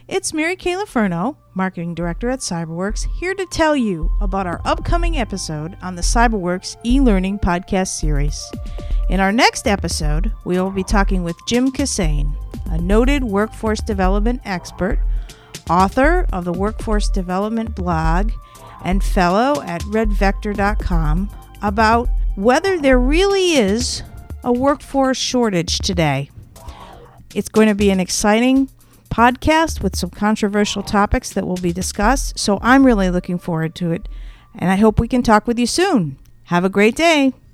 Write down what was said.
It's Mary Kay Lefurno, Marketing Director at CyberWorks, here to tell you about our upcoming episode on the CyberWorks e-learning podcast series. In our next episode, we will be talking with Jim Kissane, a noted workforce development expert, author of the Workforce Development blog, and fellow at redvector.com, about whether there really is a workforce shortage today. It's going to be an exciting podcast with some controversial topics that will be discussed, so I'm really looking forward to it, and I hope we can talk with you soon. Have a great day.